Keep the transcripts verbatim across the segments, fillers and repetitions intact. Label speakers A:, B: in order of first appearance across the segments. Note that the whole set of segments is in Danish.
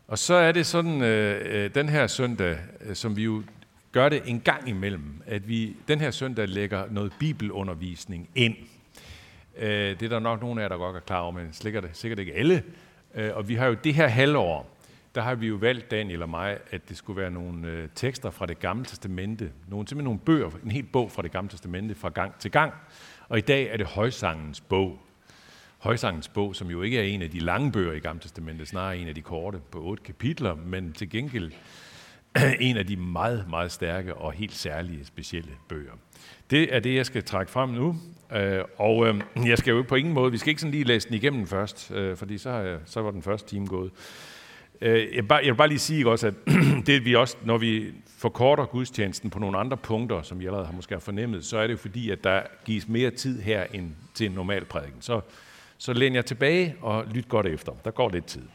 A: Og så er det sådan, øh, den her søndag, øh, som vi jo gør det en gang imellem, at vi den her søndag lægger noget bibelundervisning ind. Øh, det er der nok nogle af jer, der godt er klar over, men sikkert, sikkert ikke alle. Øh, og vi har jo det her halvår, der har vi jo valgt, Daniel og mig, at det skulle være nogle øh, tekster fra det gamle testamente. Nogle, simpelthen nogle bøger, en hel bog fra det gamle testamente fra gang til gang. Og i dag er det Højsangens bog. Højsangens bog, som jo ikke er en af de lange bøger i Gamle Testamentet, snarere en af de korte på otte kapitler, men til gengæld en af de meget, meget stærke og helt særlige, specielle bøger. Det er det, jeg skal trække frem nu, og jeg skal jo på ingen måde, vi skal ikke sådan lige læse den igennem først, fordi så, har jeg, så var den første time gået. Jeg vil bare, jeg vil bare lige sige også, at det vi også, når vi forkorter gudstjenesten på nogle andre punkter, som I allerede har måske har fornemmet, så er det jo fordi, at der gives mere tid her end til en normal prædiken. Så Så læn jer tilbage og lyt godt efter. Der går lidt tid.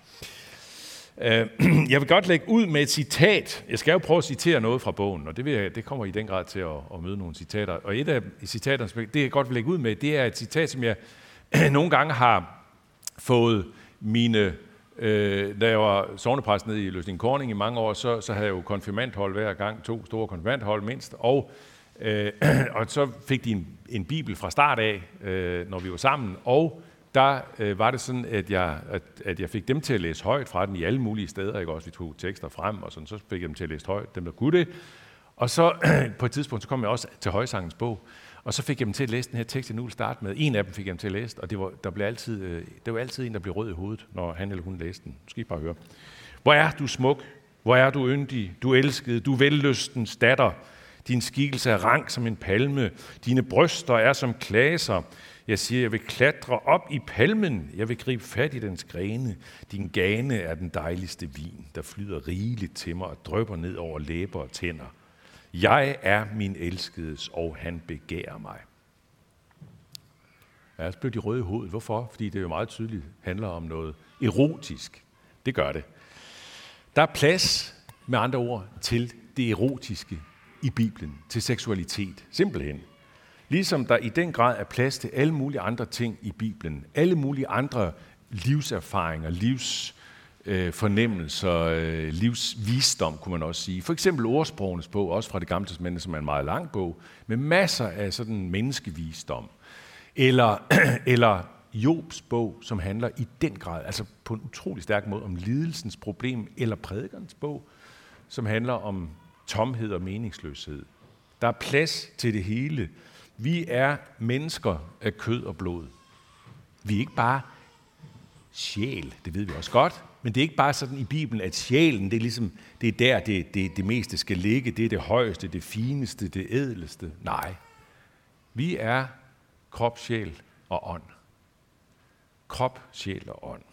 A: Jeg vil godt lægge ud med et citat. Jeg skal jo prøve at citere noget fra bogen, og det, vil jeg, det kommer i den grad til at, at møde nogle citater. Og et af citaterne, det jeg godt vil lægge ud med, det er et citat, som jeg nogle gange har fået mine... Øh, da jeg var sognepræst nede i Løsning-Korning i mange år, så, så havde jeg jo konfirmandhold hver gang, to store konfirmandhold mindst, og, øh, og så fik de en, en bibel fra start af, øh, når vi var sammen, og der øh, var det sådan, at jeg, at, at jeg fik dem til at læse højt fra den i alle mulige steder. Ikke? Også vi tog tekster frem, og sådan, så fik jeg dem til at læse højt, dem der kunne det. Og så på et tidspunkt, så kom jeg også til Højsangens bog, og så fik jeg dem til at læse den her tekst, jeg nu vil starte med. En af dem fik jeg dem til at læse, og det var, der blev altid, øh, det var altid en, der blev rød i hovedet, når han eller hun læste den. Nu skal I bare høre. Hvor er du smuk, hvor er du yndig, du elskede, du vellystens datter. Din skikkelse er rank som en palme, dine bryster er som klaser. Jeg siger, jeg vil klatre op i palmen, jeg vil gribe fat i dens grene. Din gane er den dejligste vin, der flyder rigeligt til mig og drypper ned over læber og tænder. Jeg er min elskedes, og han begærer mig. Ja, så blev de røde i hovedet. Hvorfor? Fordi det jo meget tydeligt handler om noget erotisk. Det gør det. Der er plads, med andre ord, til det erotiske i Bibelen, til seksualitet. Simpelthen. Ligesom der i den grad er plads til alle mulige andre ting i Bibelen. Alle mulige andre livserfaringer, livsfornemmelser, øh, livsvisdom, kunne man også sige. For eksempel Ordsprogenes bog, også fra det gamle testamente, som er en meget lang bog, med masser af sådan menneskevisdom. Eller, eller Jobs bog, som handler i den grad, altså på en utrolig stærk måde, om lidelsens problem. Eller Prædikernes bog, som handler om tomhed og meningsløshed. Der er plads til det hele. Vi er mennesker af kød og blod. Vi er ikke bare sjæl, det ved vi også godt, men det er ikke bare sådan i Bibelen, at sjælen, det er ligesom, det er der, det, det, det meste skal ligge, det er det højeste, det fineste, det ædleste. Nej, vi er krop, sjæl og ånd. Krop, sjæl og ånd.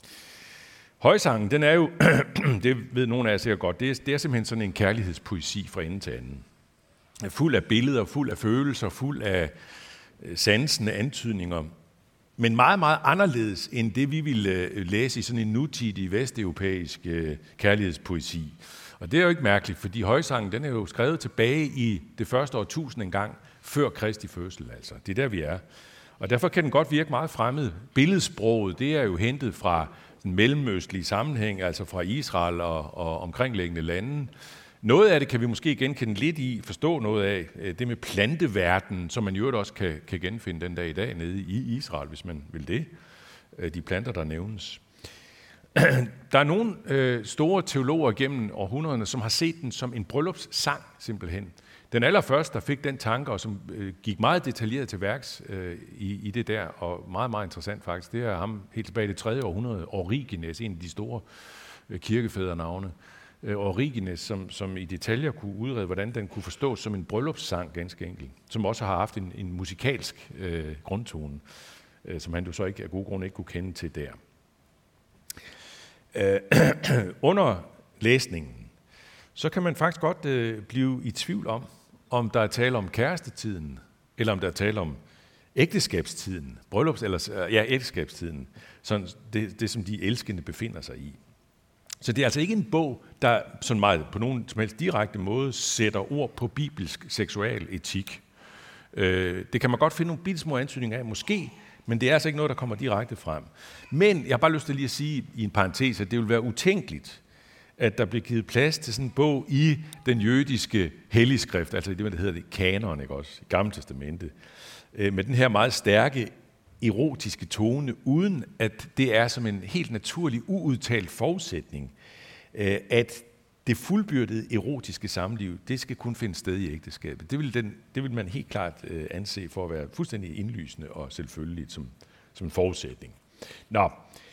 A: Højsangen, den er jo, det ved nogle af jer sikkert godt, det er, det er simpelthen sådan en kærlighedspoesi fra ende til anden. Fuld af billeder, fuld af følelser, fuld af sansende antydninger, men meget, meget anderledes end det, vi ville læse i sådan en nutidig vesteuropæisk kærlighedspoesi. Og det er jo ikke mærkeligt, fordi højsangen, den er jo skrevet tilbage i det første årtusind engang, før Kristi fødsel, altså. Det er der, vi er. Og derfor kan den godt virke meget fremmed. Billedsproget, det er jo hentet fra den mellemøstlige sammenhæng, altså fra Israel og, og omkringliggende lande. Noget af det kan vi måske genkende lidt i, forstå noget af, det med planteverdenen, som man jo også kan, kan genfinde den dag i dag nede i Israel, hvis man vil det. De planter, der nævnes. Der er nogle øh, store teologer gennem århundrederne, som har set den som en bryllupssang, simpelthen. Den allerførste, der fik den tanke, og som øh, gik meget detaljeret til værks øh, i, i det der, og meget, meget interessant faktisk, det er ham helt tilbage i det tredje århundrede, Origenes, en af de store øh, kirkefædrenavne. Øh, Origenes, som, som i detaljer kunne udrede, hvordan den kunne forstås som en bryllupssang, ganske enkelt, som også har haft en, en musikalsk øh, grundtone, øh, som han jo så ikke af gode grunde ikke kunne kende til der. Øh, under læsningen, så kan man faktisk godt øh, blive i tvivl om, om der er tale om kærestetiden, eller om der er tale om ægteskabstiden, bryllups, eller ja, ægteskabstiden, sådan det, det, som de elskende befinder sig i. Så det er altså ikke en bog, der sådan meget på nogen som helst direkte måde sætter ord på bibelsk seksual etik. Øh, det kan man godt finde nogle bitte små antydninger af, måske, men det er altså ikke noget, der kommer direkte frem. Men jeg har bare lyst til lige at sige i en parentes, at det vil være utænkeligt, at der blev givet plads til sådan en bog i den jødiske helligskrift, altså det, der hedder det kanon, ikke også, i Gamle Testamente, med den her meget stærke erotiske tone, uden at det er som en helt naturlig, uudtalt forudsætning, at det fuldbyrdede erotiske samliv, det skal kun finde sted i ægteskabet. Det vil, den, det vil man helt klart anse for at være fuldstændig indlysende og selvfølgeligt som, som en forudsætning. Nå,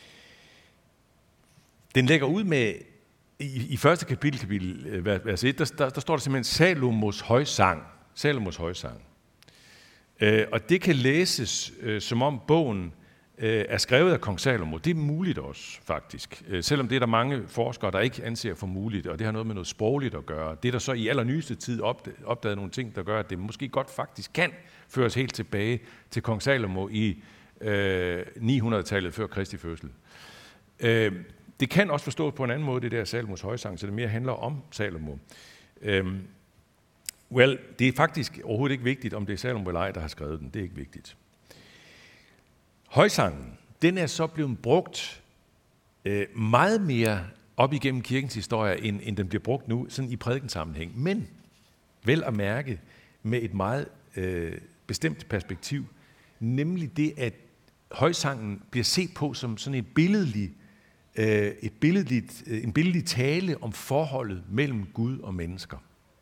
A: den lægger ud med, i, i første kapitel, kapitel vers et, der, der, der står der simpelthen Salomos højsang. Salomos højsang. Øh, og det kan læses, øh, som om bogen øh, er skrevet af kong Salomo. Det er muligt også, faktisk. Øh, selvom det er der mange forskere, der ikke anser for muligt, og det har noget med noget sprogligt at gøre. Det er der så i allernyeste tid opdaget, opdaget nogle ting, der gør, at det måske godt faktisk kan føres helt tilbage til kong Salomo i øh, ni hundrede-tallet før Kristi fødsel. Øh, det kan også forstås på en anden måde, det der Salomos højsang, så det mere handler om Salomo. Øh, Well, det er faktisk overhovedet ikke vigtigt, om det er Salomo eller ej, der har skrevet den. Det er ikke vigtigt. Højsangen, den er så blevet brugt øh, meget mere op igennem kirkens historie, end, end den bliver brugt nu, sådan i prædikensammenhæng. Men vel at mærke med et meget øh, bestemt perspektiv, nemlig det, at højsangen bliver set på som sådan et billedlig, øh, et billedligt, øh, en billedlig tale om forholdet mellem Gud og mennesker.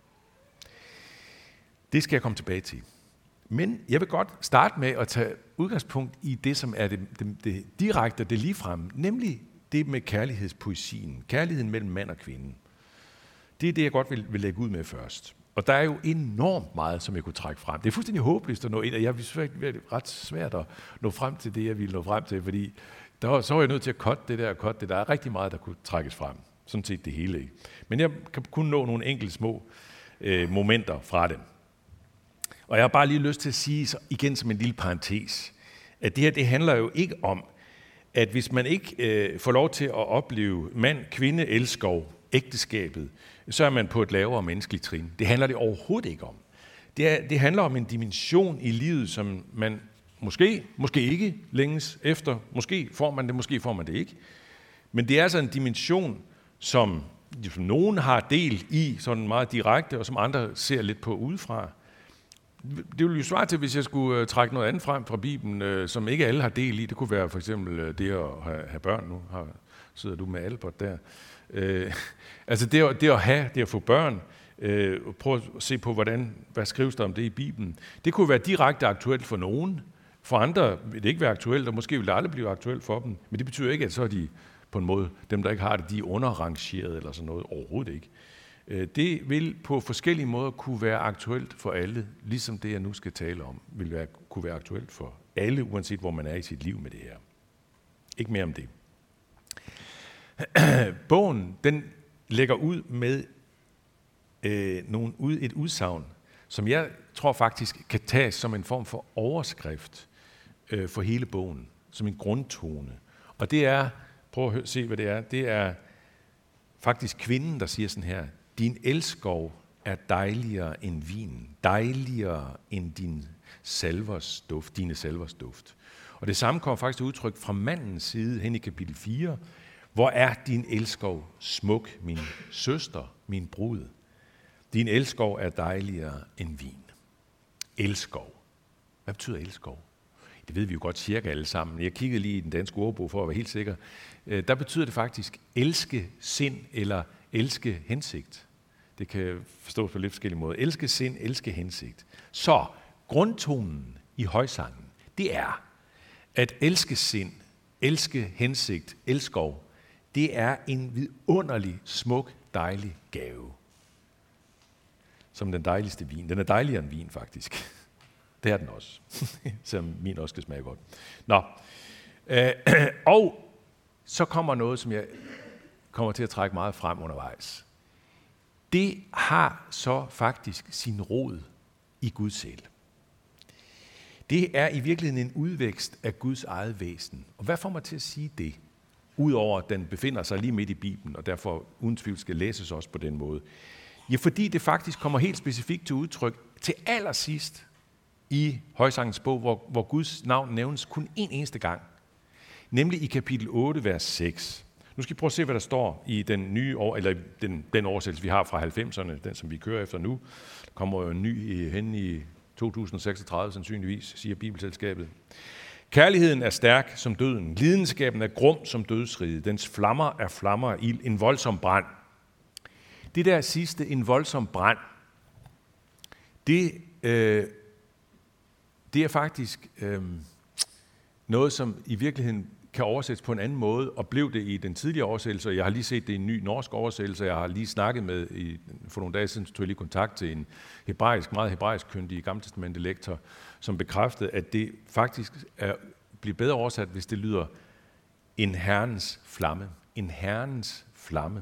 A: Det skal jeg komme tilbage til. Men jeg vil godt starte med at tage udgangspunkt i det, som er det, det, det direkte og det ligefremme, nemlig det med kærlighedspoesien, kærligheden mellem mand og kvinde. Det er det, jeg godt vil, vil lægge ud med først. Og der er jo enormt meget, som jeg kunne trække frem. Det er fuldstændig håbløst at nå ind, og jeg vil være ret svært at nå frem til det, jeg ville nå frem til, fordi der var, så var jeg nødt til at cutte det der og cutte det. Der er rigtig meget, der kunne trækkes frem. Sådan set det hele ikke. Men jeg kan kun nå nogle enkelte små øh, momenter fra det. Og jeg har bare lige lyst til at sige så igen som en lille parentes, at det her det handler jo ikke om, at hvis man ikke øh, får lov til at opleve mand, kvinde, elskov, ægteskabet, så er man på et lavere menneskeligt trin. Det handler det overhovedet ikke om. Det, er, det handler om en dimension i livet, som man måske, måske ikke længes efter. Måske får man det, måske får man det ikke. Men det er altså en dimension, som, som nogen har del i sådan meget direkte, og som andre ser lidt på udefra. Det ville jo svare til, hvis jeg skulle uh, trække noget andet frem fra Bibelen, uh, som ikke alle har del i. Det kunne være for eksempel uh, det at have, have børn. Nu har, sidder du med Albert der. Uh, altså det at, det at have, det at få børn. Uh, prøv at se på, hvordan, hvad skrives der om det i Bibelen. Det kunne være direkte aktuelt for nogen. For andre vil det ikke være aktuelt, og måske vil det aldrig blive aktuelt for dem. Men det betyder ikke, at så er de på en måde, dem der ikke har det, de er underrangeret eller sådan noget. Overhovedet ikke. Det vil på forskellige måder kunne være aktuelt for alle, ligesom det, jeg nu skal tale om, vil være, kunne være aktuelt for alle, uanset hvor man er i sit liv med det her. Ikke mere om det. Bogen, den lægger ud med øh, nogle, et udsagn, som jeg tror faktisk kan tages som en form for overskrift øh, for hele bogen, som en grundtone. Og det er, prøv at se, hvad det er, det er faktisk kvinden, der siger sådan her: din elskov er dejligere end vin, dejligere end din salvers duft, dine salvers duft. Og det samme kommer faktisk til udtryk fra mandens side hen i kapitel fire. Hvor er din elskov smuk, min søster, min brud? Din elskov er dejligere end vin. Elskov. Hvad betyder elskov? Det ved vi jo godt cirka alle sammen. Jeg kiggede lige i den danske ordbog for at være helt sikker. Der betyder det faktisk elske sind eller elske hensigt. Det kan forstås på lidt forskellige måder. Elske sind, elske hensigt. Så grundtonen i højsangen, det er, at elske sind, elske hensigt, elskov, det er en vidunderlig, smuk, dejlig gave. Som den dejligste vin. Den er dejligere end vin, faktisk. Det er den også. Selvom min også skal smage godt. Nå. Øh, og så kommer noget, som jeg kommer til at trække meget frem undervejs. Det har så faktisk sin rod i Guds selv. Det er i virkeligheden en udvækst af Guds eget væsen. Og hvad får mig til at sige det? Udover at den befinder sig lige midt i Bibelen, og derfor uden tvivl skal læses også på den måde. Ja, fordi det faktisk kommer helt specifikt til udtryk til allersidst i Højsangens bog, hvor, hvor Guds navn nævnes kun én eneste gang. Nemlig i kapitel otte, vers seks. Nu skal I prøve at se, hvad der står i den nye år, eller den, den oversættelse, vi har fra halvfemserne, den som vi kører efter nu. Der kommer jo en ny hen i to tusind seksogtredive sandsynligvis, siger Bibelselskabet. Kærligheden er stærk som døden. Lidenskaben er grum som dødsriget. Dens flammer er flammer af ild. En voldsom brand. Det der sidste, en voldsom brand, det, øh, det er faktisk øh, noget, som i virkeligheden kan oversættes på en anden måde, og blev det i den tidligere oversættelse. Jeg har lige set det i en ny norsk oversættelse. Jeg har lige snakket med, i, for nogle dage siden tog jeg lige kontakt til en hebraisk, meget hebraisk kyndig Gamle Testamente lektor, som bekræftede, at det faktisk er, bliver bedre oversat, hvis det lyder en herrens flamme. En herrens flamme.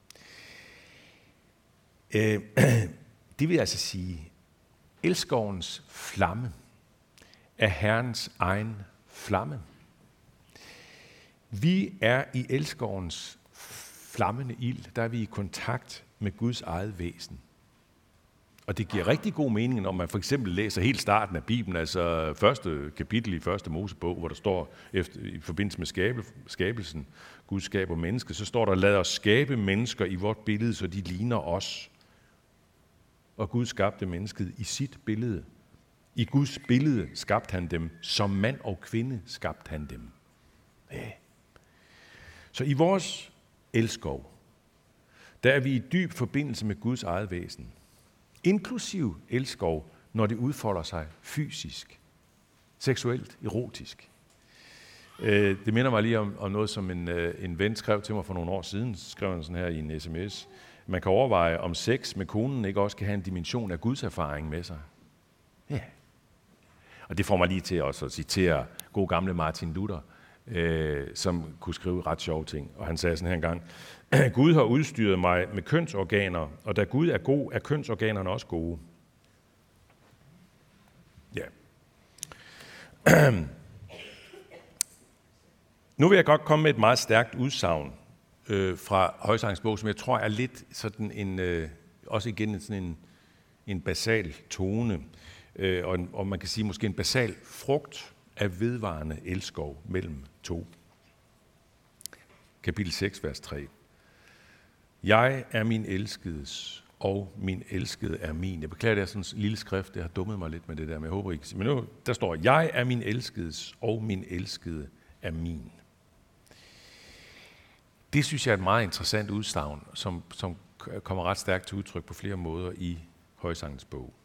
A: Øh, det vil altså sige, elskovens flamme er herrens egen flamme. Vi er i elskovens flammende ild, der er vi i kontakt med Guds eget væsen. Og det giver rigtig god mening, når man for eksempel læser helt starten af Bibelen, altså første kapitel i første Mosebog, hvor der står efter, i forbindelse med skabe, skabelsen, Gud skaber mennesker, så står der, lad os skabe mennesker i vort billede, så de ligner os. Og Gud skabte mennesket i sit billede. I Guds billede skabte han dem, som mand og kvinde skabte han dem. Ja. Så i vores elskov, der er vi i dyb forbindelse med Guds eget væsen. Inklusiv elskov, når det udfolder sig fysisk, seksuelt, erotisk. Det minder mig lige om, om noget, som en, en ven skrev til mig for nogle år siden. Så skrev han sådan her i en sms. Man kan overveje, om sex med konen ikke også kan have en dimension af Guds erfaring med sig. Ja. Og det får mig lige til også at citere god gamle Martin Luther, øh, som kunne skrive ret sjove ting. Og han sagde sådan her engang, Gud har udstyret mig med kønsorganer, og da Gud er god, er kønsorganerne også gode. Ja. Nu vil jeg godt komme med et meget stærkt udsagn øh, fra Højsangens bog, som jeg tror er lidt sådan en, øh, også igen sådan en, en basal tone, øh, og, en, og man kan sige måske en basal frugt af vedvarende elskov mellem to. Kapitel seks, vers tre. Jeg er min elskedes, og min elskede er min. Jeg beklager, det er sådan en lille skrift, det har dummet mig lidt med det der, men jeg håber ikke. Men nu, der står, jeg er min elskedes, og min elskede er min. Det synes jeg er et meget interessant udsagn, som, som kommer ret stærkt til udtryk på flere måder i Højsangens bog.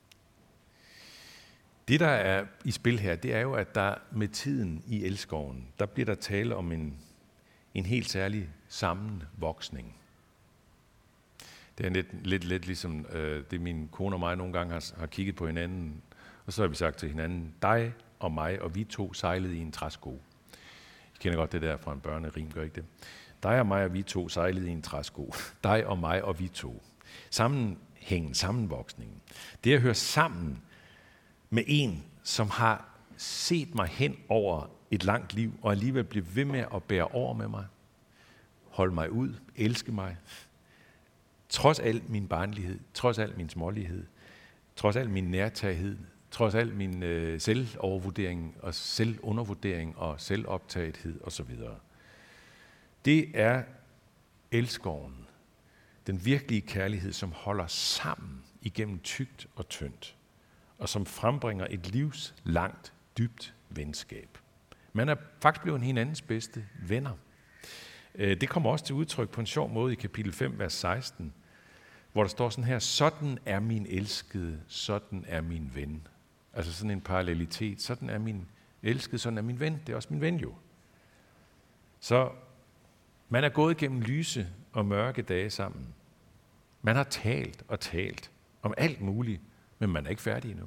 A: Det, der er i spil her, det er jo, at der med tiden i elskoven, der bliver der tale om en, en helt særlig sammenvoksning. Det er lidt, lidt, lidt ligesom øh, det, min kone og mig nogle gange har, har kigget på hinanden, og så har vi sagt til hinanden, dig og mig og vi to sejlede i en træsko. I kender godt det der fra en børnerim, gør ikke det? Dig og mig og vi to sejlede i en træsko. Dig og mig og vi to. Sammenhængen, sammenvoksningen. Det at høre sammen med en, som har set mig hen over et langt liv, og alligevel blive ved med at bære over med mig, holde mig ud, elske mig, trods al min barnlighed, trods al min smålighed, trods al min nærtaghed, trods al min øh, selvovervurdering og selvundervurdering og selvoptagethed osv. Det er elskoven, den virkelige kærlighed, som holder sammen igennem tykt og tyndt, og som frembringer et livslangt, dybt venskab. Man er faktisk blevet hinandens bedste venner. Det kommer også til udtryk på en sjov måde i kapitel fem, vers seksten, hvor der står sådan her, sådan er min elskede, sådan er min ven. Altså sådan en parallelitet, sådan er min elskede, sådan er min ven. Det er også min ven jo. Så man er gået gennem lyse og mørke dage sammen. Man har talt og talt om alt muligt, men man er ikke færdig endnu.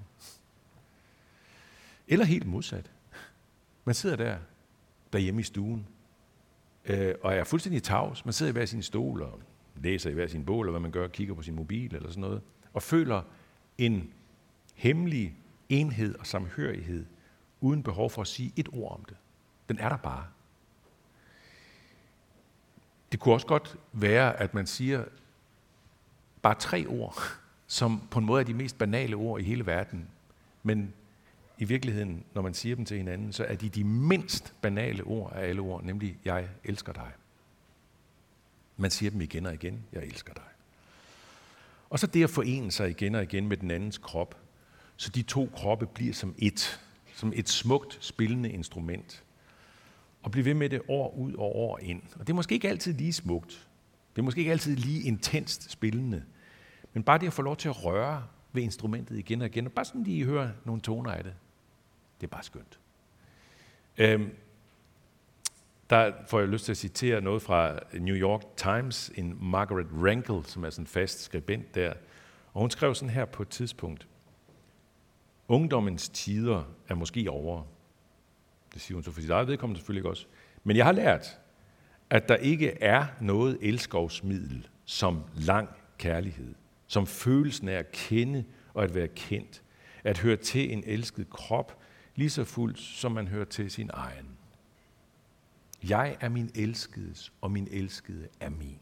A: Eller helt modsat. Man sidder der, derhjemme i stuen, øh, og er fuldstændig tavs. Man sidder i hver sin stol og læser i hver sin bog, eller hvad man gør, kigger på sin mobil eller sådan noget, og føler en hemmelig enhed og samhørighed, uden behov for at sige et ord om det. Den er der bare. Det kunne også godt være, at man siger bare tre ord, som på en måde er de mest banale ord i hele verden, men i virkeligheden, når man siger dem til hinanden, så er de de mindst banale ord af alle ord, nemlig, jeg elsker dig. Man siger dem igen og igen, jeg elsker dig. Og så det at forene sig igen og igen med den andens krop, så de to kroppe bliver som et, som et smukt spillende instrument. Og blive ved med det år ud og år ind. Og det er måske ikke altid lige smukt. Det er måske ikke altid lige intenst spillende. Men bare det at få lov til at røre ved instrumentet igen og igen, og bare sådan lige høre nogle toner af det, det er bare skønt. Øhm, der får jeg lyst til at citere noget fra New York Times, en Margaret Rankel, som er sådan en fast skribent der. Og hun skrev sådan her på et tidspunkt: ungdommens tider er måske over. Det siger hun så for sit eget vedkommende selvfølgelig ikke også. Men jeg har lært, at der ikke er noget elskovsmiddel som lang kærlighed, som følelsen af at kende og at være kendt, at høre til en elsket krop, lige så fuldt som man hører til sin egen. Jeg er min elskedes, og min elskede er min.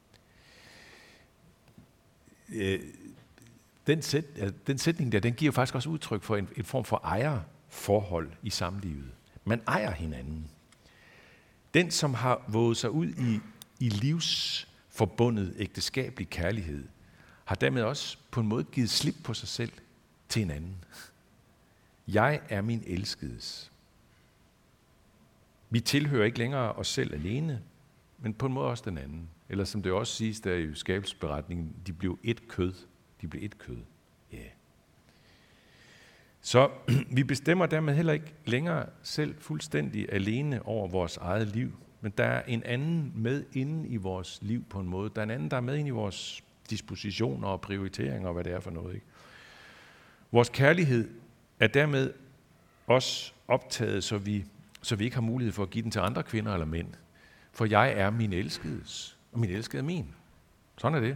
A: Den, sæt, den sætning der, den giver faktisk også udtryk for en, en form for ejerforhold i samlivet. Man ejer hinanden. Den, som har våget sig ud i, i livsforbundet ægteskabelig kærlighed, har dermed også på en måde givet slip på sig selv til en anden. Jeg er min elskedes. Vi tilhører ikke længere os selv alene, men på en måde også den anden. Eller som det også siges der i skabelsesberetningen, de blev et kød. De blev et kød. Ja. Yeah. Så vi bestemmer dermed heller ikke længere selv fuldstændig alene over vores eget liv, men der er en anden med inde i vores liv på en måde. Der er en anden, der er med inde i vores dispositioner og prioriteringer og hvad det er for noget. Ikke? Vores kærlighed er dermed også optaget, så vi, så vi ikke har mulighed for at give den til andre kvinder eller mænd. For jeg er min elskedes, og min elskede er min. Sådan er det.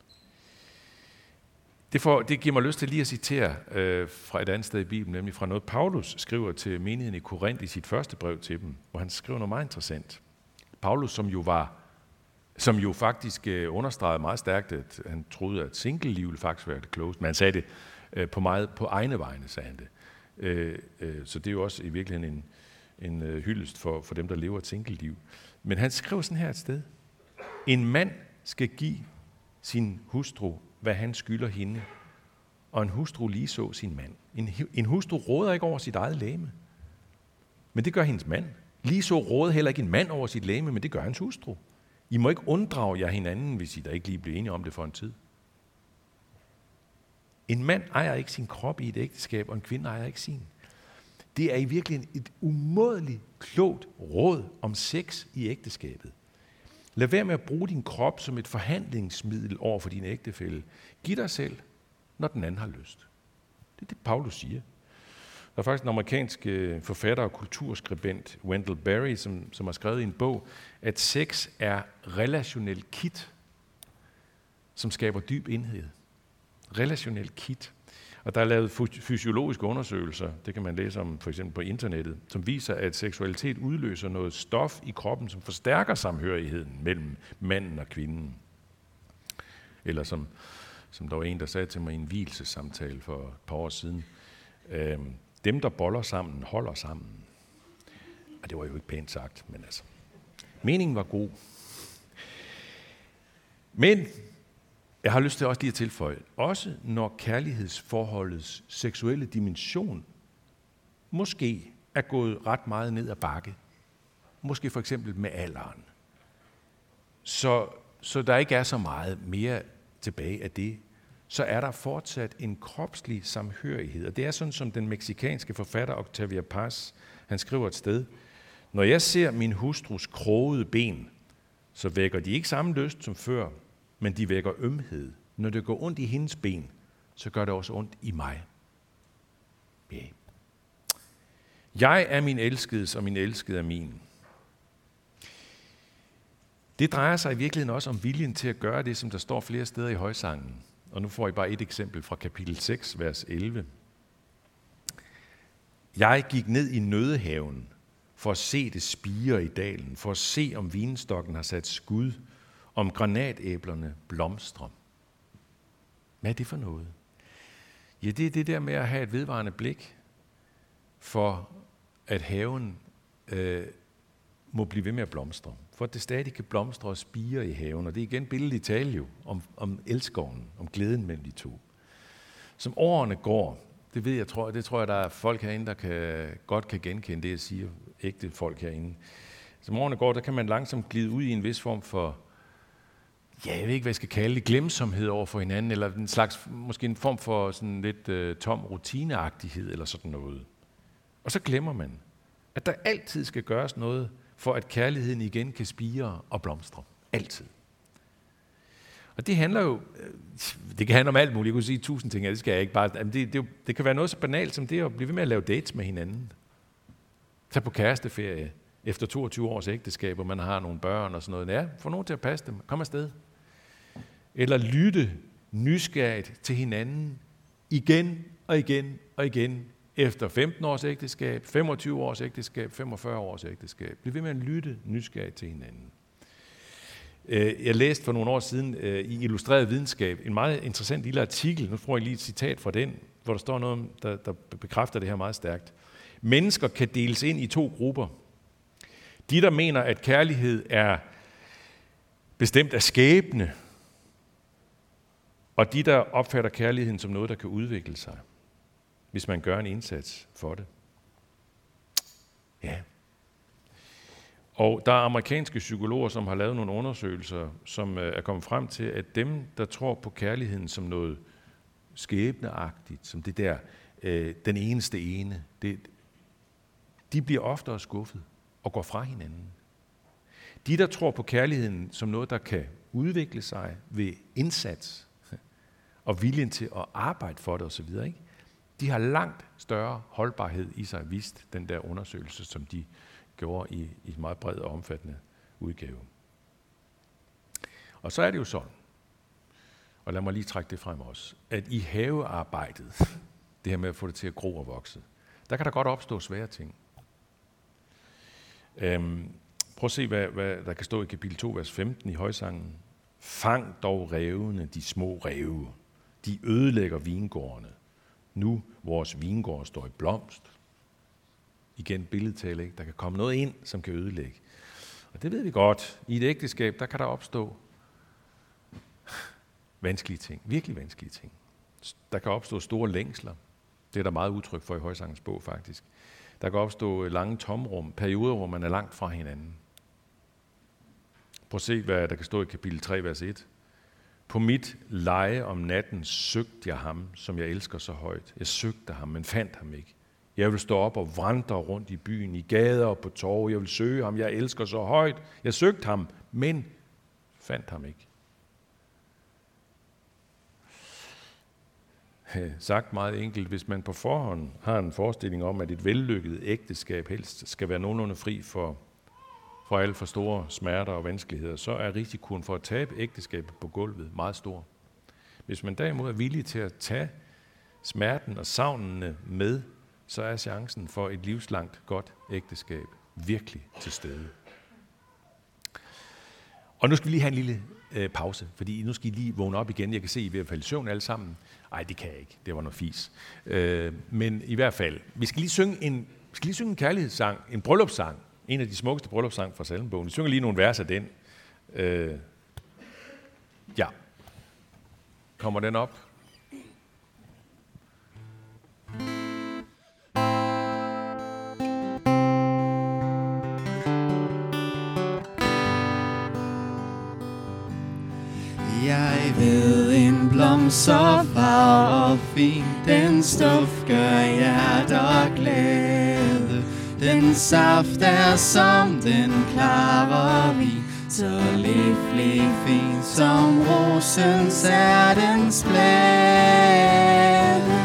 A: Det, får, det giver mig lyst til lige at citere øh, fra et andet sted i Bibelen, nemlig fra noget, Paulus skriver til menigheden i Korinth i sit første brev til dem, hvor han skriver noget meget interessant. Paulus, som jo var, som jo faktisk øh, understregede meget stærkt, at han troede, at single-liv ville faktisk være det klogeste, men han sagde det øh, på, meget, på egne vegne, sagde han det. Øh, øh, så det er jo også i virkeligheden en, en øh, hyldest for, for dem, der lever et single-liv. Men han skriver sådan her et sted: en mand skal give sin hustru, hvad han skylder hende, og en hustru lige så sin mand. En, en hustru råder ikke over sit eget legeme, men det gør hendes mand. Lige så råder heller ikke en mand over sit legeme, men det gør hans hustru. I må ikke unddrage jer hinanden, hvis I da ikke lige bliver enige om det for en tid. En mand ejer ikke sin krop i et ægteskab, og en kvinde ejer ikke sin. Det er i virkeligheden et umådeligt klogt råd om sex i ægteskabet. Lad være med at bruge din krop som et forhandlingsmiddel over for din ægtefælle. Giv dig selv, når den anden har lyst. Det er det, Paulus siger. Der er faktisk en amerikansk forfatter og kulturskribent, Wendell Berry, som, som har skrevet i en bog, at sex er relationel kit, som skaber dyb enhed. Relationel kit. Og der er lavet fysiologiske undersøgelser, det kan man læse om for eksempel på internettet, som viser, at seksualitet udløser noget stof i kroppen, som forstærker samhørigheden mellem manden og kvinden. Eller som, som der var en, der sagde til mig i en vielsesamtale for et par år siden, øh, dem, der boller sammen, holder sammen. Og det var jo ikke pænt sagt, men altså, meningen var god. Men jeg har lyst til også lige at tilføje, også når kærlighedsforholdets seksuelle dimension måske er gået ret meget ned ad bakke, måske for eksempel med alderen, så, så der ikke er så meget mere tilbage af det, så er der fortsat en kropslig samhørighed. Og det er sådan, som den meksikanske forfatter Octavia Paz, han skriver et sted: når jeg ser min hustrus krogede ben, så vækker de ikke samme lyst som før, men de vækker ømhed. Når det går ondt i hendes ben, så gør det også ondt i mig. Yeah. Jeg er min elskedes, og min elskede er min. Det drejer sig i virkeligheden også om viljen til at gøre det, som der står flere steder i højsangen. Og nu får I bare et eksempel fra kapitel seks, vers elleve. Jeg gik ned i nødehaven for at se det spire i dalen, for at se, om vinstokken har sat skud, om granatæblerne blomstrer. Hvad er det for noget? Ja, det er det der med at have et vedvarende blik for, at haven øh, må blive ved med at blomstre. for at det stadig kan blomstre og spire i haven. Og det er igen billedligt tale jo om, om elskoven, om glæden mellem de to. Som årene går, det ved jeg, tror, det tror jeg, der er folk herinde, der kan, godt kan genkende det, jeg siger, ægte folk herinde. Som årene går, der kan man langsomt glide ud i en vis form for, ja, jeg ved ikke, hvad jeg skal kalde det, glemsomhed over for hinanden, eller en slags, måske en form for sådan lidt uh, tom rutineagtighed, eller sådan noget. Og så glemmer man, at der altid skal gøres noget, for at kærligheden igen kan spire og blomstre. Altid. Og det handler jo, det kan handle om alt muligt, jeg kunne sige tusind ting, ja, det skal jeg ikke bare, det, det, det kan være noget så banalt som det at blive ved med at lave dates med hinanden. Tag på kæresteferie efter toogtyve års ægteskab, hvor man har nogle børn og sådan noget. Ja, få nogen til at passe dem, kom afsted. Eller lytte nysgerrigt til hinanden igen og igen og igen efter femten års ægteskab, femogtyve års ægteskab, femogfyrre års ægteskab. Bliv ved med at lytte nysgerrigt til hinanden. Jeg læste for nogle år siden i Illustreret Videnskab en meget interessant lille artikel. Nu får jeg lige et citat fra den, hvor der står noget, der, der bekræfter det her meget stærkt. Mennesker kan deles ind i to grupper. De, der mener, at kærlighed er bestemt af skæbne, og de, der opfatter kærligheden som noget, der kan udvikle sig, hvis man gør en indsats for det. Ja. Og der er amerikanske psykologer, som har lavet nogle undersøgelser, som er kommet frem til, at dem, der tror på kærligheden som noget skæbneagtigt, som det der, øh, den eneste ene, det, de bliver oftere skuffet og går fra hinanden. De, der tror på kærligheden som noget, der kan udvikle sig ved indsats og viljen til at arbejde for det osv., ikke? De har langt større holdbarhed i sig, vist den der undersøgelse, som de gjorde i, i en meget bred og omfattende udgave. Og så er det jo sådan, og lad mig lige trække det frem også, at i havearbejdet, det her med at få det til at gro og vokse, der kan der godt opstå svære ting. Øhm, prøv at se, hvad, hvad der kan stå i kapitel to, vers femten i højsangen. Fang dog rævene, de små ræve. De ødelægger vingårdene. Nu vores vingård står i blomst. Igen billedtale, ikke? Der kan komme noget ind, som kan ødelægge. Og det ved vi godt. I et ægteskab, der kan der opstå vanskelige ting. Virkelig vanskelige ting. Der kan opstå store længsler. Det er der meget udtryk for i højsangens bog, faktisk. Der kan opstå lange tomrum, perioder, hvor man er langt fra hinanden. Prøv at se, hvad der kan stå i kapitel tre, vers et. På mit leje om natten søgte jeg ham, som jeg elsker så højt. Jeg søgte ham, men fandt ham ikke. Jeg vil stå op og vandre rundt i byen, i gader og på torve. Jeg vil søge ham, jeg elsker så højt. Jeg søgte ham, men fandt ham ikke. Sagt meget enkelt, hvis man på forhånd har en forestilling om, at et vellykket ægteskab helst skal være nogenlunde fri for, for alle for store smerter og vanskeligheder, så er risikoen for at tabe ægteskabet på gulvet meget stor. Hvis man derimod er villig til at tage smerten og savnene med, så er chancen for et livslangt godt ægteskab virkelig til stede. Og nu skal vi lige have en lille øh, pause, fordi nu skal I lige vågne op igen. Jeg kan se, I er ved at falde i søvn alle sammen. Nej, det kan jeg ikke. Det var noget fis. Øh, men i hvert fald, vi skal lige synge en, vi skal lige synge en kærlighedssang, en bryllupssang. En af de smukkeste bryllupssang fra Salmebogen. Vi synger lige nogle vers af den. Øh, ja. Kommer den op?
B: Jeg ved en blomst så farve og fin, den stof gør hjerter glæde. Den saft er som den klare vin, så livlig fin som rosens er dens blade.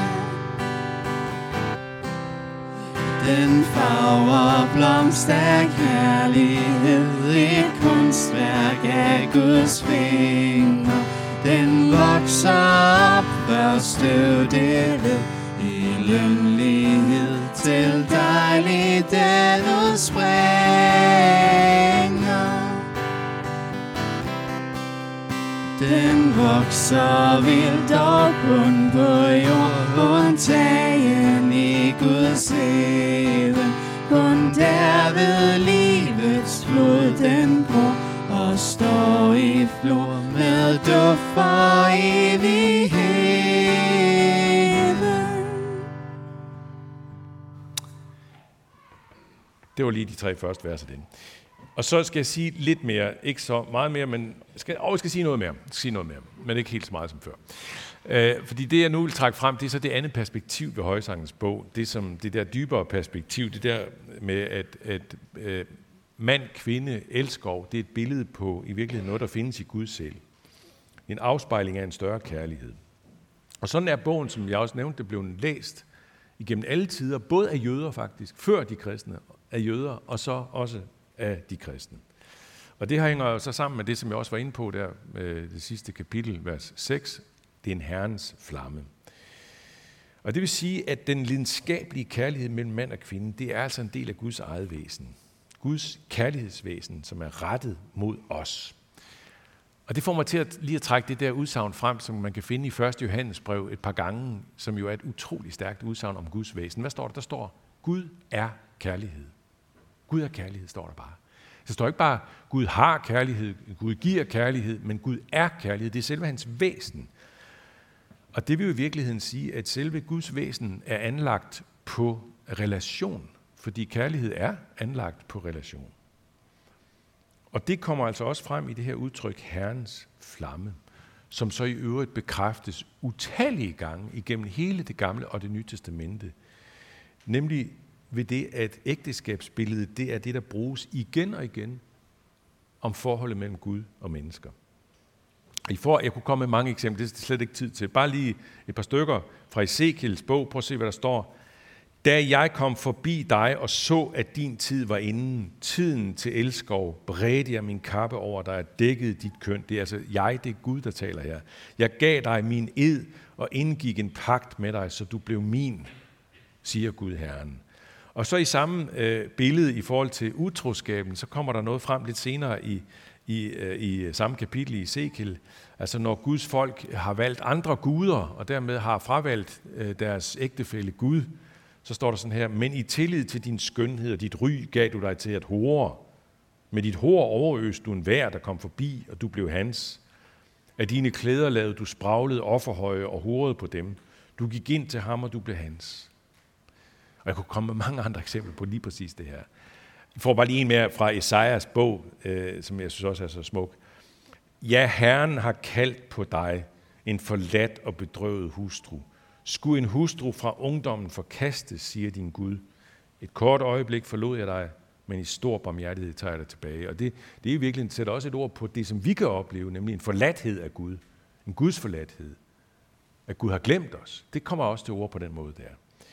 B: Den farver blomst af kærlighed, et kunstværk af Guds fingre. Den vokser op, før støv det led, i lønlighed til dejligt den udspringer. Den vokser vildt og kun på jord, undtagen i Guds even, kun der ved livets flod den går og står i flor med duft for evigheden.
A: Det var lige de tre første vers af den. Og så skal jeg sige lidt mere, ikke så meget mere, men skal, og jeg skal sige noget mere, jeg skal sige noget mere, men ikke helt så meget som før. Øh, fordi det, jeg nu vil trække frem, det er så det andet perspektiv ved Højsangens bog. Det som det der dybere perspektiv, det der med, at, at øh, mand, kvinde, elskov, det er et billede på i virkeligheden noget, der findes i Gud selv. En afspejling af en større kærlighed. Og sådan er bogen, som jeg også nævnte, det blev læst igennem alle tider, både af jøder faktisk, før de kristne, af jøder, og så også af de kristne. Og det hænger jo så sammen med det, som jeg også var inde på der, det sidste kapitel, vers seks. Det er en Herrens flamme. Og det vil sige, at den lidenskabelige kærlighed mellem mand og kvinde, det er altså en del af Guds eget væsen. Guds kærlighedsvæsen, som er rettet mod os. Og det får mig til at lige at trække det der udsagn frem, som man kan finde i første Johannes brev et par gange, som jo er et utroligt stærkt udsagn om Guds væsen. Hvad står der? Der står, Gud er kærlighed. Gud er kærlighed, står der bare. Så står ikke bare, Gud har kærlighed, Gud giver kærlighed, men Gud er kærlighed. Det er selve hans væsen. Og det vil jo i virkeligheden sige, at selve Guds væsen er anlagt på relation, fordi kærlighed er anlagt på relation. Og det kommer altså også frem i det her udtryk, Herrens flamme, som så i øvrigt bekræftes utallige gange igennem hele det gamle og det nye testamente. Nemlig ved det, at ægteskabsbilledet, det er det, der bruges igen og igen om forholdet mellem Gud og mennesker. I får, jeg kunne komme med mange eksempler, det er slet ikke tid til. Bare lige et par stykker fra Ezekiels bog. Prøv at se, hvad der står. Da jeg kom forbi dig og så, at din tid var inden, tiden til elskov, bredte jeg min kappe over dig og dækkede dit køn. Det er altså jeg, det er Gud, der taler her. Jeg gav dig min ed og indgik en pagt med dig, så du blev min, siger Gud Herren. Og så i samme øh, billede i forhold til utroskaben, så kommer der noget frem lidt senere i, i, øh, i samme kapitel i Ezekiel. Altså når Guds folk har valgt andre guder, og dermed har fravalgt øh, deres ægtefælle Gud, så står der sådan her, men i tillid til din skønhed og dit ry gav du dig til at hore. Med dit hår overøste du en vær, der kom forbi, og du blev hans. Af dine klæder lavede du spraglede offerhøje og horede på dem. Du gik ind til ham, og du blev hans. Og jeg kunne komme med mange andre eksempler på lige præcis det her. Jeg får bare lige en mere fra Esajas bog, øh, som jeg synes også er så smuk. Ja, Herren har kaldt på dig, en forladt og bedrøvet hustru. Skulle en hustru fra ungdommen forkastes, siger din Gud. Et kort øjeblik forlod jeg dig, men i stor barmhjertighed tager jeg dig tilbage. Og det, det er i virkeligheden sætter også et ord på det, som vi kan opleve, nemlig en forladthed af Gud. En Guds forladthed. At Gud har glemt os. Det kommer også til ord på den måde der.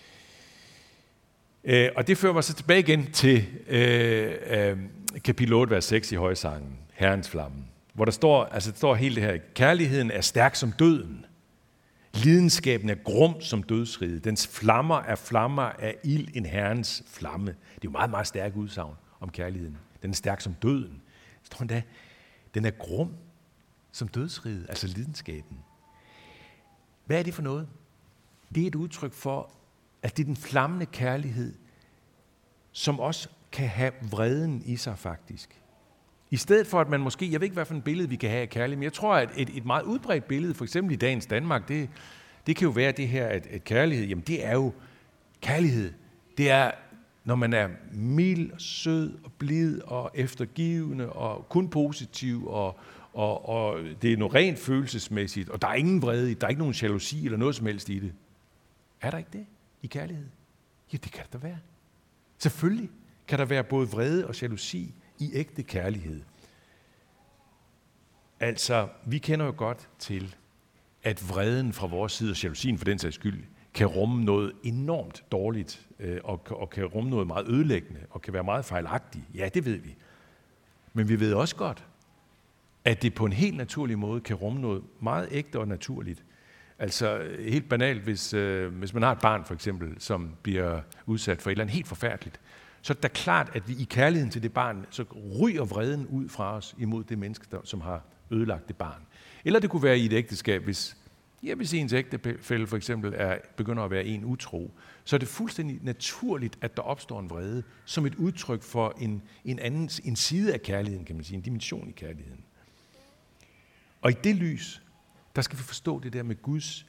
A: Øh, og det fører mig så tilbage igen til øh, øh, kapitel otte, vers seks i Højsangen, Herrens flamme, hvor der står, altså der står helt det her, kærligheden er stærk som døden, lidenskaben er grum som dødsriget, dens flammer er flammer af ild, en Herrens flamme. Det er jo meget, meget stærk udsagn om kærligheden. Den er stærk som døden. Står den, der, den er grum som dødsriget, altså lidenskaben. Hvad er det for noget? Det er et udtryk for, at det er den flammende kærlighed, som også kan have vreden i sig faktisk. I stedet for, at man måske, jeg ved ikke, hvad for et billede vi kan have af kærlighed, men jeg tror, at et, et meget udbredt billede, for eksempel i dagens Danmark, det, det kan jo være det her, at, at kærlighed, jamen det er jo kærlighed. Det er, når man er mild, sød og blid og eftergivende og kun positiv, og, og, og det er noget rent følelsesmæssigt, og der er ingen vrede, der er ikke nogen jalousi eller noget som helst i det. Er der ikke det i kærlighed? Ja, det kan der være. Selvfølgelig kan der være både vrede og jalousi i ægte kærlighed. Altså, vi kender jo godt til, at vreden fra vores side og jalousien for den sags skyld kan rumme noget enormt dårligt, øh, og, og kan rumme noget meget ødelæggende, og kan være meget fejlagtigt. Ja, det ved vi. Men vi ved også godt, at det på en helt naturlig måde kan rumme noget meget ægte og naturligt. Altså helt banalt, hvis, øh, hvis man har et barn for eksempel, som bliver udsat for et eller andet helt forfærdeligt, så er det da klart, at vi i kærligheden til det barn, så ryger vreden ud fra os imod det menneske, der, som har ødelagt det barn. Eller det kunne være i et ægteskab, hvis Ja, hvis ens ægtefælle for eksempel er, begynder at være en utro, så er det fuldstændig naturligt, at der opstår en vrede, som et udtryk for en, en anden en side af kærligheden, kan man sige, en dimension i kærligheden. Og i det lys, der skal vi forstå det der med Guds,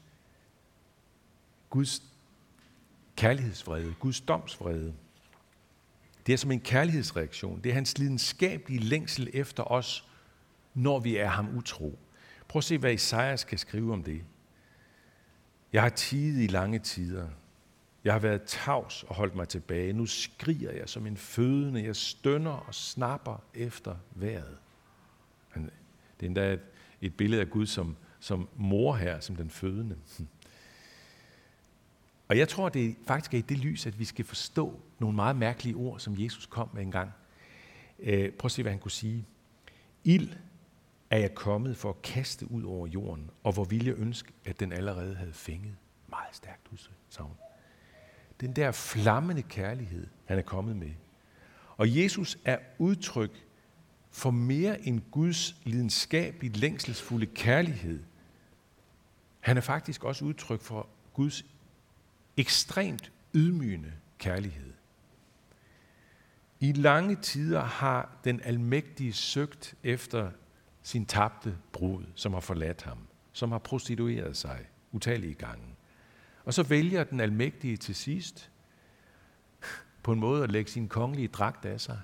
A: Guds kærlighedsvrede, Guds domsvrede. Det er som en kærlighedsreaktion. Det er hans lidenskabelige længsel efter os, når vi er ham utro. Prøv at se, hvad Esajas kan skrive om det. Jeg har tidet i lange tider. Jeg har været tavs og holdt mig tilbage. Nu skriger jeg som en fødende. Jeg stønner og snapper efter vejret. Det er endda et, et billede af Gud som, som mor her, som den fødende. Og jeg tror, det er faktisk er i det lys, at vi skal forstå nogle meget mærkelige ord, som Jesus kom med engang. Øh, prøv at se, hvad han kunne sige. Ild er jeg kommet for at kaste ud over jorden, og hvor ville jeg ønske, at den allerede havde fænget. Meget stærkt udsagn. Den der flammende kærlighed, han er kommet med. Og Jesus er udtryk for mere end Guds lidenskabeligt længselsfulde kærlighed. Han er faktisk også udtryk for Guds ekstremt ydmygende kærlighed. I lange tider har den almægtige søgt efter sin tabte brud, som har forladt ham, som har prostitueret sig utallige gange. Og så vælger den almægtige til sidst på en måde at lægge sin kongelige dragt af sig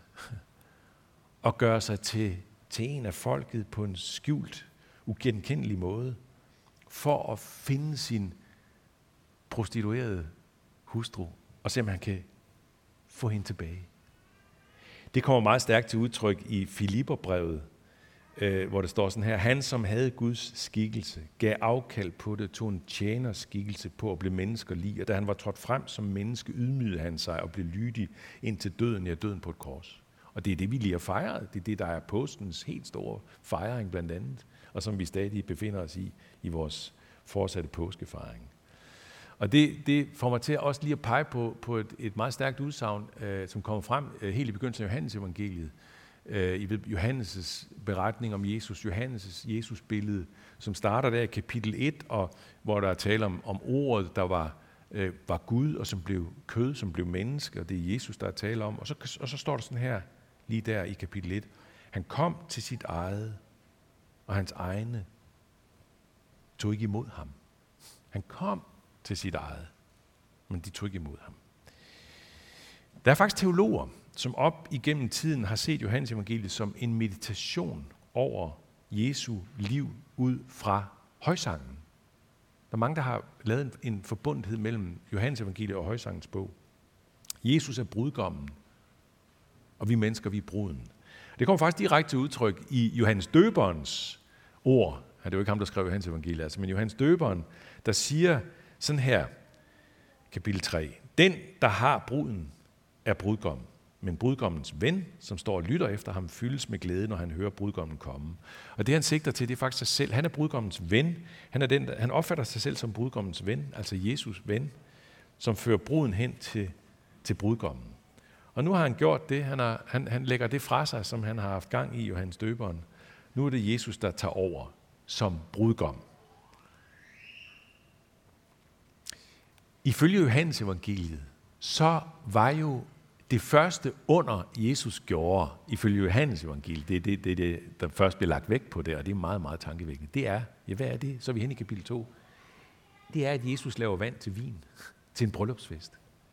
A: og gøre sig til, til en af folket på en skjult, ugenkendelig måde, for at finde sin prostituerede hustru, og se om han kan få hende tilbage. Det kommer meget stærkt til udtryk i Filipperbrevet, øh, hvor det står sådan her: han, som havde Guds skikkelse, gav afkald på det, tog en tjeners skikkelse på at blive menneskerlig, og da han var trådt frem som menneske, ydmygede han sig og blev lydig indtil døden, ja, døden på et kors. Og det er det, vi lige har fejret. Det er det, der er påskens helt store fejring blandt andet, og som vi stadig befinder os i, i vores fortsatte påskefejring. Og det, det får mig til også lige at pege på, på et, et meget stærkt udsagn, øh, som kommer frem øh, helt i begyndelsen af Johannes evangeliet. Øh, I Johannes' beretning om Jesus, Johannes' Jesus-billede, som starter der i kapitel et, og hvor der er tale om, om ordet, der var, øh, var Gud, og som blev kød, som blev menneske, og det er Jesus, der er tale om. Og så, og så står der sådan her, lige der i kapitel et. Han kom til sit eget, og hans egne tog ikke imod ham. Han kom til sit eget, men de tog ikke imod ham. Der er faktisk teologer, som op igennem tiden har set Johannes evangeliet som en meditation over Jesu liv ud fra højsangen. Der er mange, der har lavet en forbundethed mellem Johannes evangeliet og højsangens bog. Jesus er brudgommen, og vi mennesker, vi er bruden. Det kommer faktisk direkte til udtryk i Johannes Døberens ord. Det er jo ikke ham, der skrev Johannes evangeliet, altså, men Johannes Døberen, der siger sådan her, kapitel tre. Den, der har bruden, er brudgom, men brudgommens ven, som står og lytter efter ham, fyldes med glæde, når han hører brudgommen komme. Og det, han sigter til, det er faktisk sig selv. Han er brudgommens ven. Han, er den, han opfatter sig selv som brudgommens ven, altså Jesus ven, som fører bruden hen til, til brudgommen. Og nu har han gjort det. Han, har, han, han lægger det fra sig, som han har haft gang i Johannes Døberen. Nu er det Jesus, der tager over som brudgom. Ifølge Johannes evangeliet, så var jo det første under Jesus gjorde, ifølge Johannes evangeliet, det er det, det, det, der først bliver lagt vægt på det, og det er meget, meget tankevækkende. Det er, ja, hvad er det? Så er vi hen i kapitel to. Det er, at Jesus laver vand til vin, til en bryllupsfest.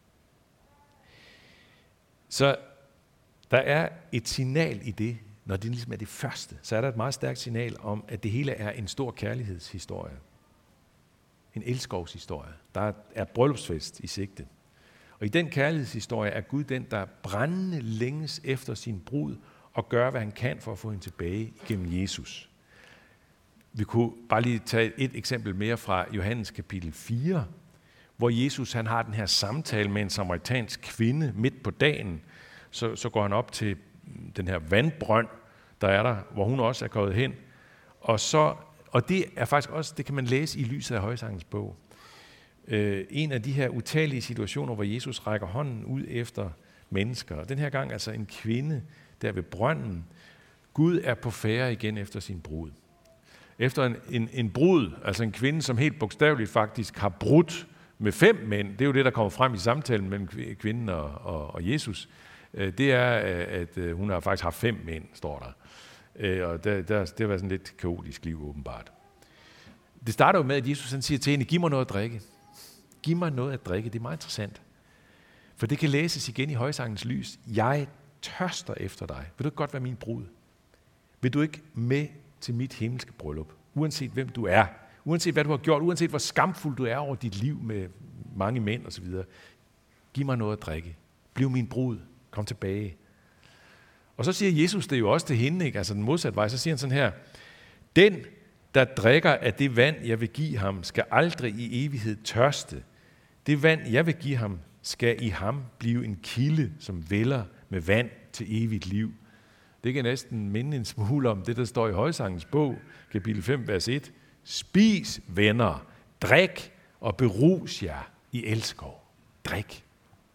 A: Så der er et signal i det, når det ligesom er det første, så er der et meget stærkt signal om, at det hele er en stor kærlighedshistorie. En elskovshistorie. Der er bryllupsfest i sigte. Og i den kærlighedshistorie er Gud den, der brændende længes efter sin brud og gør, hvad han kan for at få hende tilbage gennem Jesus. Vi kunne bare lige tage et eksempel mere fra Johannes kapitel fire, hvor Jesus han har den her samtale med en samaritansk kvinde midt på dagen. Så, så går han op til den her vandbrønd, der er der, hvor hun også er gået hen. Og, så, og det er faktisk også, det kan man læse i lyset af højsangens bog. Øh, en af de her utallige situationer, hvor Jesus rækker hånden ud efter mennesker. Og den her gang altså en kvinde der ved brønden. Gud er på færde igen efter sin brud. efter en, en, en brud, altså en kvinde, som helt bogstaveligt faktisk har brudt med fem mænd, det er jo det, der kommer frem i samtalen mellem kvinden og, og, og Jesus, det er, at hun har faktisk haft fem mænd, står der. Og der, der, det var sådan lidt kaotisk liv, åbenbart. Det starter jo med, at Jesus han siger til hende, giv mig noget at drikke. Giv mig noget at drikke. Det er meget interessant. For det kan læses igen i højsangens lys. Jeg tørster efter dig. Vil du ikke godt være min brud? Vil du ikke med til mit himmelske bryllup? Uanset hvem du er. Uanset hvad du har gjort. Uanset hvor skamfuld du er over dit liv med mange mænd osv. Giv mig noget at drikke. Bliv min brud. Kom tilbage. Og så siger Jesus det jo også til hende, ikke? Altså den modsatte vej. Så siger han sådan her. Den, der drikker af det vand, jeg vil give ham, skal aldrig i evighed tørste. Det vand, jeg vil give ham, skal i ham blive en kilde, som vælder med vand til evigt liv. Det kan næsten minde en smule om det, der står i Højsangens bog, kapitel fem, vers et. Spis, venner, drik og berus jer i elskov. Drik.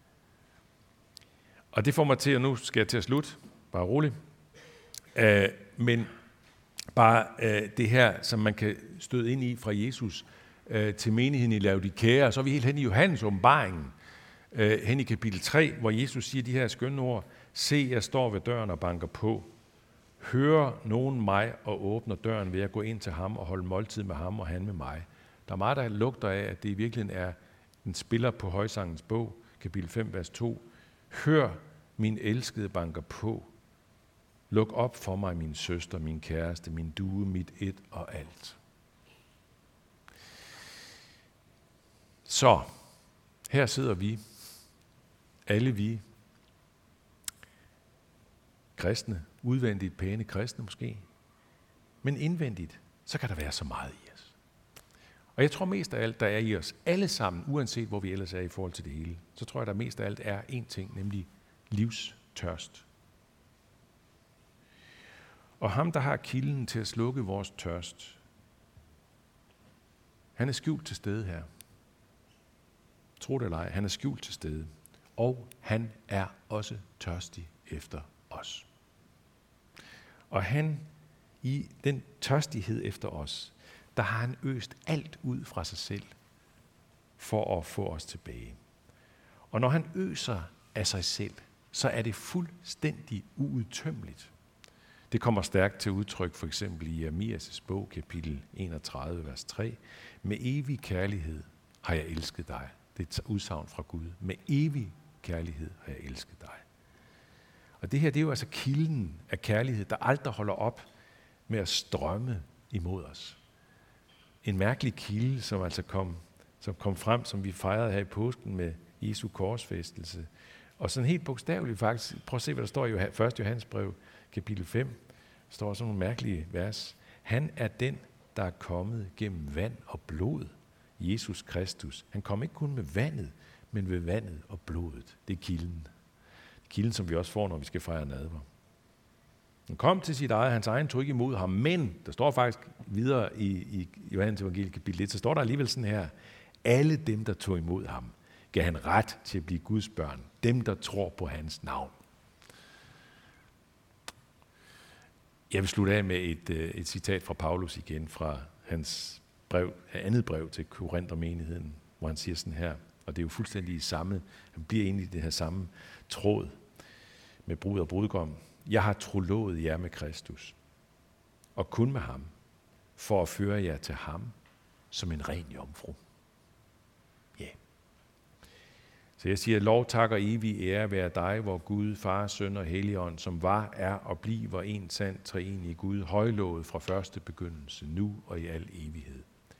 A: Og det får mig til, og nu skal jeg til at slutte, bare roligt. Uh, men bare uh, det her, som man kan støde ind i fra Jesus uh, til menigheden i Laodikea, og så er vi helt hen i Johannes åbenbaringen, uh, hen i kapitel tre, hvor Jesus siger de her skønne ord. Se, jeg står ved døren og banker på. Hører nogen mig og åbner døren ved at gå ind til ham og holde måltid med ham og han med mig. Der er meget, der lugter af, at det i virkeligheden er en spiller på Højsangens bog, kapitel fem, vers to. Hør, min elskede banker på. Luk op for mig, min søster, min kæreste, min due, mit et og alt. Så, her sidder vi, alle vi, kristne, udvendigt pæne kristne måske, men indvendigt, så kan der være så meget i os. Og jeg tror mest af alt, der er i os, alle sammen, uanset hvor vi ellers er i forhold til det hele, så tror jeg, der mest af alt er én ting, nemlig livstørst. Og ham, der har kilden til at slukke vores tørst, han er skjult til stede her. Tro det eller ej, han er skjult til stede. Og han er også tørstig efter os. Og han, i den tørstighed efter os, der har han øst alt ud fra sig selv, for at få os tilbage. Og når han øser af sig selv, så er det fuldstændig uudtømmeligt. Det kommer stærkt til udtryk for eksempel i Jeremias' bog, kapitel enogtredive, vers tre. Med evig kærlighed har jeg elsket dig. Det er et udsagn fra Gud. Med evig kærlighed har jeg elsket dig. Og det her, det er jo altså kilden af kærlighed, der aldrig holder op med at strømme imod os. En mærkelig kilde, som altså kom, som kom frem, som vi fejrede her i påsken med Jesu korsfæstelse. Og sådan helt bogstaveligt faktisk, prøv at se, hvad der står i første Johannes brev, kapitel fem, der står sådan nogle mærkelige vers. Han er den, der er kommet gennem vand og blod, Jesus Kristus. Han kom ikke kun med vandet, men ved vandet og blodet. Det er kilden. Kilden, som vi også får, når vi skal fejre nadver. Han kom til sit eget, hans egen tog ikke imod ham, men der står faktisk videre i, i Johannes evangeliet kapitel et, så står der alligevel sådan her, alle dem, der tog imod ham, gav han ret til at blive Guds børn, dem, der tror på hans navn. Jeg vil slutte af med et, et citat fra Paulus igen, fra hans brev, andet brev til Korinthermenigheden, hvor han siger sådan her, og det er jo fuldstændig i samme, han bliver egentlig i det her samme tråd med brud og brudgom. Jeg har trolovet jer med Kristus, og kun med ham, for at føre jer til ham som en ren jomfru. Ja. Yeah. Så jeg siger, lov, tak og evig ære være dig, hvor Gud, Far, Søn og Helligånd, som var, er og bliver en sand treenig Gud, højlovet fra første begyndelse, nu og i al evighed.